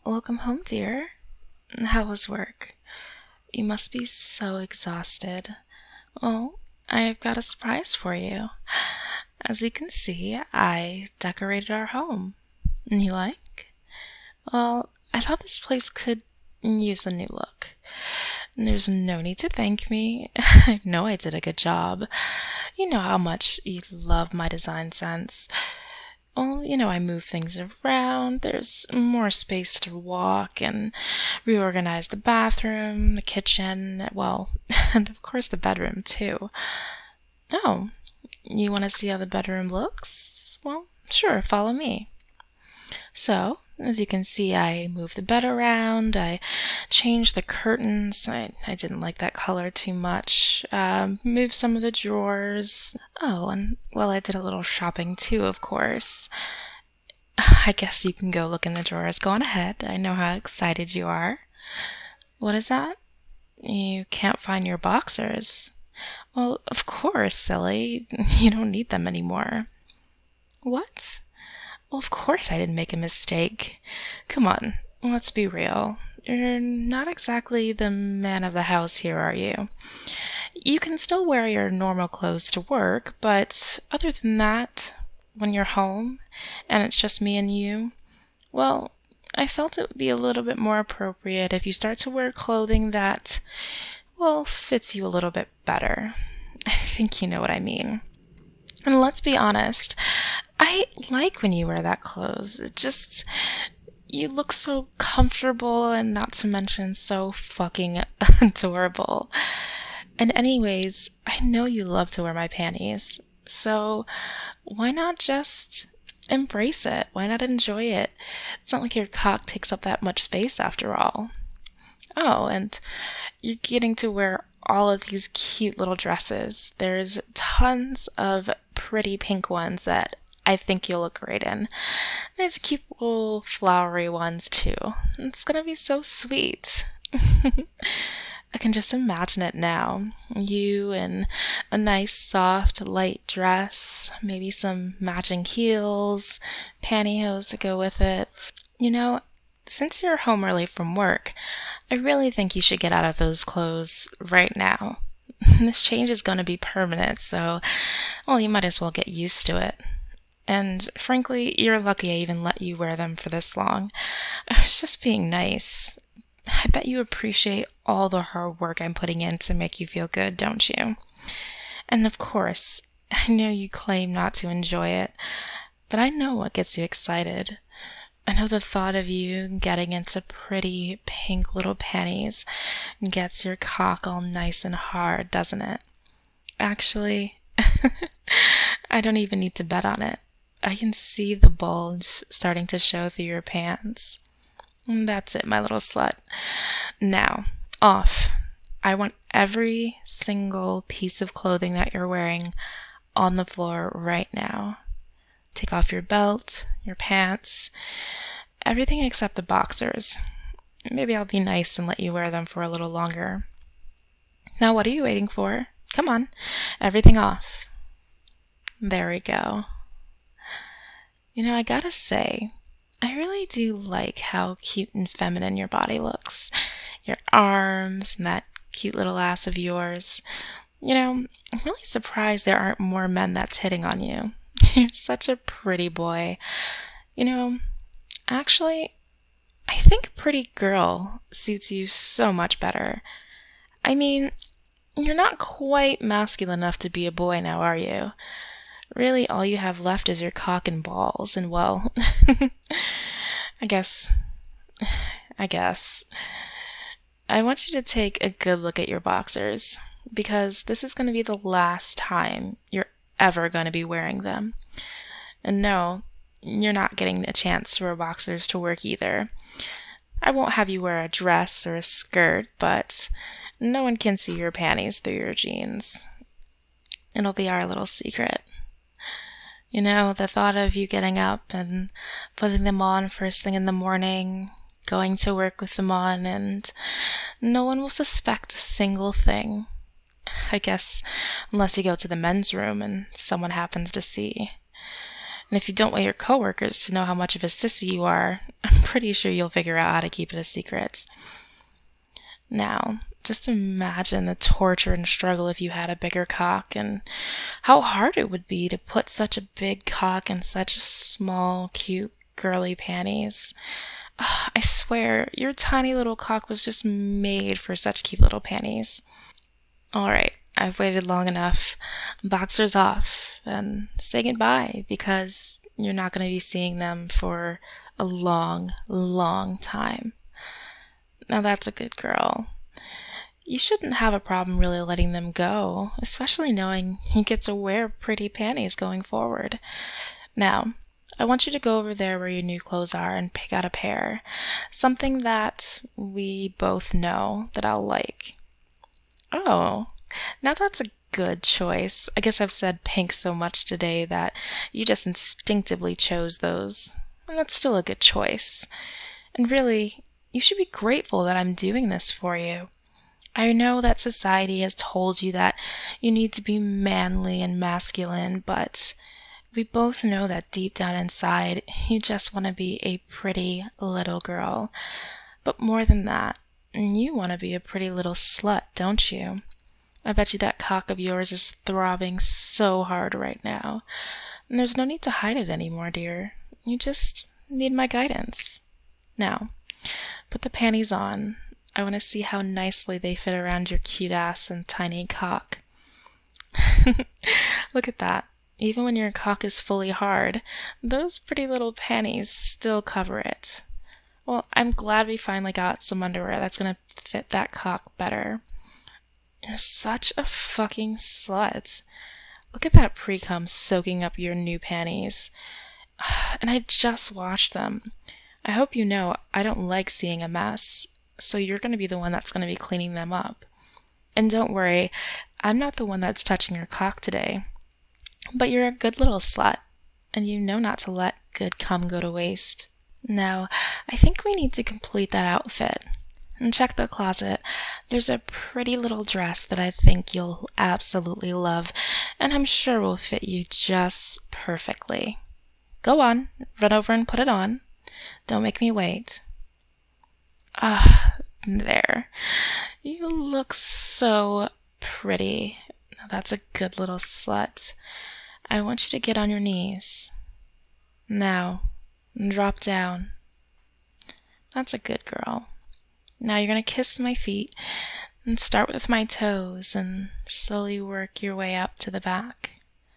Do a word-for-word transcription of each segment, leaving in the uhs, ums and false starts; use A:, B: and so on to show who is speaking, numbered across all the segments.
A: Welcome home, dear. How was work? You must be so exhausted. Well, I've got a surprise for you. As you can see, I decorated our home. You like? Well, I thought this place could use a new look. There's no need to thank me. I know I did a good job. You know how much you love my design sense. Well, you know, I move things around. There's more space to walk and reorganize the bathroom, the kitchen, well, and of course the bedroom too. Oh, you want to see how the bedroom looks? Well, sure, follow me. So, as you can see, I moved the bed around, I changed the curtains, I, I didn't like that color too much, um, moved some of the drawers. Oh, and, well, I did a little shopping too, of course. I guess you can go look in the drawers. Go on ahead, I know how excited you are. What is that? You can't find your boxers. Well, of course, silly. You don't need them anymore. What? Well, of course I didn't make a mistake. Come on, let's be real. You're not exactly the man of the house here, are you? You can still wear your normal clothes to work, but other than that, when you're home and it's just me and you, well, I felt it would be a little bit more appropriate if you start to wear clothing that, well, fits you a little bit better. I think you know what I mean. And let's be honest, I like when you wear that clothes. It just, you look so comfortable and not to mention so fucking adorable. And anyways, I know you love to wear my panties. So why not just embrace it? Why not enjoy it? It's not like your cock takes up that much space after all. Oh, and you're getting to wear all of these cute little dresses. There's tons of pretty pink ones that I think you'll look great in. There's cute little flowery ones too. It's gonna be so sweet. I can just imagine it now. You in a nice soft light dress, maybe some matching heels, pantyhose to go with it. You know, since you're home early from work, I really think you should get out of those clothes right now. This change is going to be permanent, so, well, you might as well get used to it. And frankly, you're lucky I even let you wear them for this long. I was just being nice. I bet you appreciate all the hard work I'm putting in to make you feel good, don't you? And of course, I know you claim not to enjoy it, but I know what gets you excited. I know the thought of you getting into pretty pink little panties gets your cock all nice and hard, doesn't it? Actually, I don't even need to bet on it. I can see the bulge starting to show through your pants. That's it, my little slut. Now, off. I want every single piece of clothing that you're wearing on the floor right now. Take off your belt, your pants, everything except the boxers. Maybe I'll be nice and let you wear them for a little longer. Now what are you waiting for? Come on, everything off. There we go. You know, I gotta say, I really do like how cute and feminine your body looks. Your arms and that cute little ass of yours. You know, I'm really surprised there aren't more men that's hitting on you. You're such a pretty boy. You know, actually, I think pretty girl suits you so much better. I mean, you're not quite masculine enough to be a boy now, are you? Really, all you have left is your cock and balls, and well, I guess, I guess. I want you to take a good look at your boxers, because this is going to be the last time you're ever going to be wearing them. And no, you're not getting a chance to wear boxers to work either. I won't have you wear a dress or a skirt, but no one can see your panties through your jeans. It'll be our little secret. You know, the thought of you getting up and putting them on first thing in the morning, going to work with them on, and no one will suspect a single thing. I guess, unless you go to the men's room and someone happens to see. And if you don't want your coworkers to know how much of a sissy you are, I'm pretty sure you'll figure out how to keep it a secret. Now, just imagine the torture and struggle if you had a bigger cock, and how hard it would be to put such a big cock in such small, cute, girly panties. I swear, your tiny little cock was just made for such cute little panties. Alright, I've waited long enough. Boxers off, and say goodbye, because you're not going to be seeing them for a long, long time. Now that's a good girl. You shouldn't have a problem really letting them go, especially knowing you get to wear pretty panties going forward. Now, I want you to go over there where your new clothes are and pick out a pair. Something that we both know that I'll like. Oh, now that's a good choice. I guess I've said pink so much today that you just instinctively chose those. And that's still a good choice. And really, you should be grateful that I'm doing this for you. I know that society has told you that you need to be manly and masculine, but we both know that deep down inside, you just want to be a pretty little girl. But more than that, you want to be a pretty little slut, don't you? I bet you that cock of yours is throbbing so hard right now. And there's no need to hide it anymore, dear. You just need my guidance. Now, put the panties on. I want to see how nicely they fit around your cute ass and tiny cock. Look at that. Even when your cock is fully hard, those pretty little panties still cover it. Well, I'm glad we finally got some underwear that's going to fit that cock better. You're such a fucking slut. Look at that pre-cum soaking up your new panties. And I just washed them. I hope you know I don't like seeing a mess, so you're going to be the one that's going to be cleaning them up. And don't worry, I'm not the one that's touching your cock today. But you're a good little slut, and you know not to let good cum go to waste. Now, I think we need to complete that outfit. And check the closet. There's a pretty little dress that I think you'll absolutely love, and I'm sure will fit you just perfectly. Go on, run over and put it on. Don't make me wait. Ah, there. You look so pretty. Now that's a good little slut. I want you to get on your knees. Now, drop down. That's a good girl. Now you're going to kiss my feet and start with my toes and slowly work your way up to the back.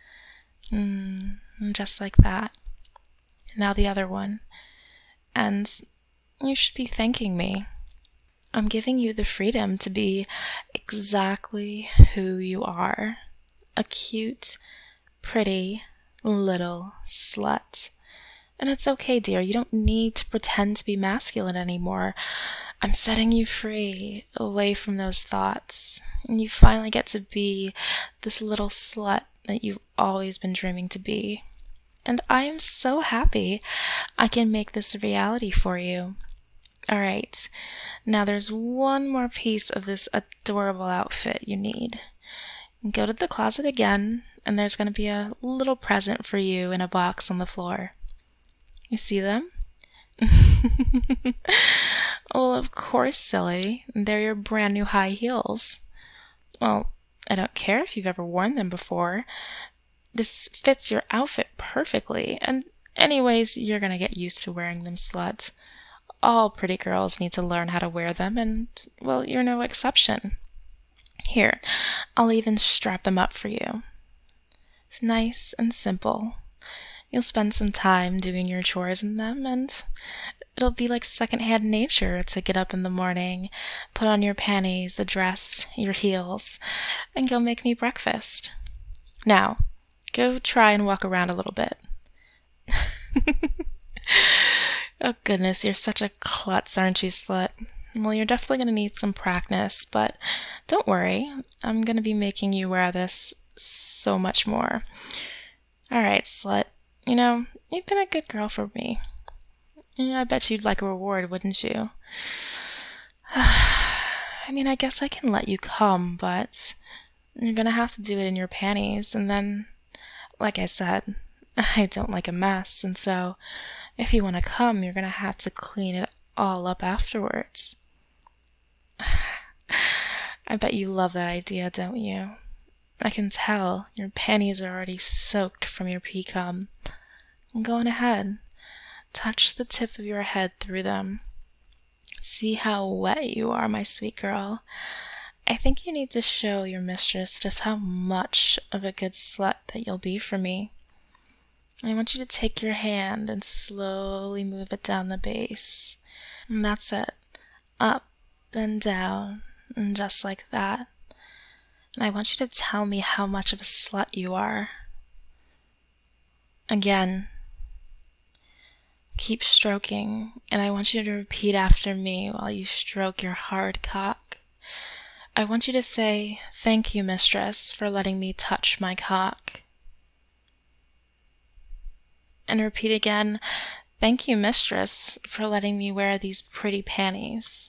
A: Mm, just like that. Now the other one. And you should be thanking me. I'm giving you the freedom to be exactly who you are. A cute, pretty, little slut. And it's okay, dear. You don't need to pretend to be masculine anymore. I'm setting you free, away from those thoughts. And you finally get to be this little slut that you've always been dreaming to be. And I am so happy I can make this a reality for you. Alright, now there's one more piece of this adorable outfit you need. Go to the closet again, and there's going to be a little present for you in a box on the floor. You see them? Well, of course, silly. They're your brand new high heels. Well, I don't care if you've ever worn them before. This fits your outfit perfectly, and anyways, you're going to get used to wearing them, slut. All pretty girls need to learn how to wear them, and, well, you're no exception. Here, I'll even strap them up for you. It's nice and simple. You'll spend some time doing your chores in them, and it'll be like secondhand nature to get up in the morning, put on your panties, a dress, your heels, and go make me breakfast. Now, go try and walk around a little bit. Oh goodness, you're such a klutz, aren't you, slut? Well, you're definitely going to need some practice, but don't worry. I'm going to be making you wear this so much more. Alright, slut. You know, you've been a good girl for me. Yeah, I bet you'd like a reward, wouldn't you? I mean, I guess I can let you come, but you're going to have to do it in your panties, and then, like I said, I don't like a mess, and so if you want to come, you're gonna have to clean it all up afterwards. I bet you love that idea, don't you? I can tell your panties are already soaked from your pee-cum. Go on ahead. Touch the tip of your head through them. See how wet you are, my sweet girl. I think you need to show your mistress just how much of a good slut that you'll be for me. I want you to take your hand and slowly move it down the base. And that's it. Up and down, and just like that. And I want you to tell me how much of a slut you are. Again. Keep stroking, and I want you to repeat after me while you stroke your hard cock. I want you to say, "Thank you, mistress, for letting me touch my cock." And repeat again, "Thank you, mistress, for letting me wear these pretty panties."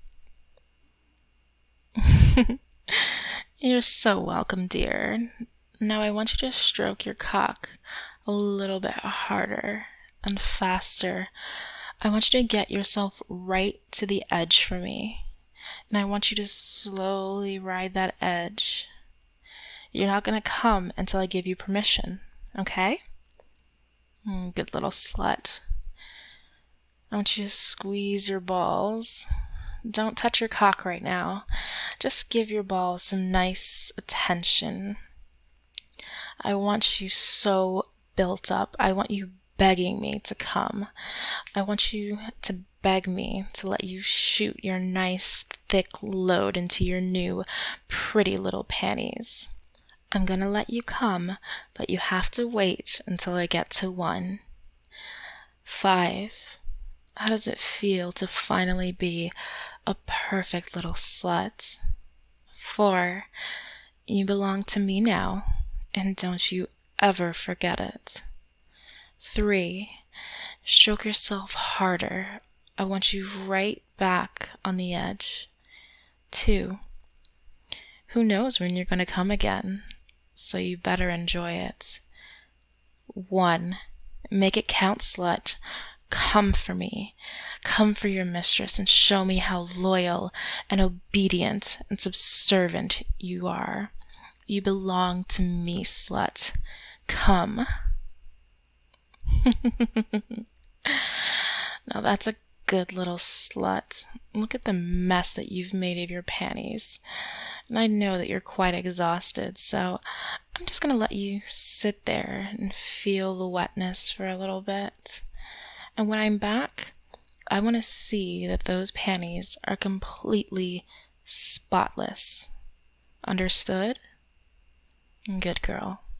A: You're so welcome, dear. Now I want you to stroke your cock a little bit harder and faster. I want you to get yourself right to the edge for me. And I want you to slowly ride that edge. You're not going to come until I give you permission, okay? Mm, good little slut. I want you to squeeze your balls. Don't touch your cock right now. Just give your balls some nice attention. I want you so built up. I want you begging me to come. I want you to beg me to let you shoot your nice thick load into your new pretty little panties. I'm gonna let you come, but you have to wait until I get to one. Five. How does it feel to finally be a perfect little slut? Four. You belong to me now, and don't you ever forget it. Three. Stroke yourself harder. I want you right back on the edge. Two. Who knows when you're going to come again, so you better enjoy it. One. Make it count, slut. Come for me. Come for your mistress and show me how loyal and obedient and subservient you are. You belong to me, slut. Come. Now that's a good little slut. Look at the mess that you've made of your panties. And I know that you're quite exhausted, so I'm just going to let you sit there and feel the wetness for a little bit. And when I'm back, I want to see that those panties are completely spotless. Understood? Good girl.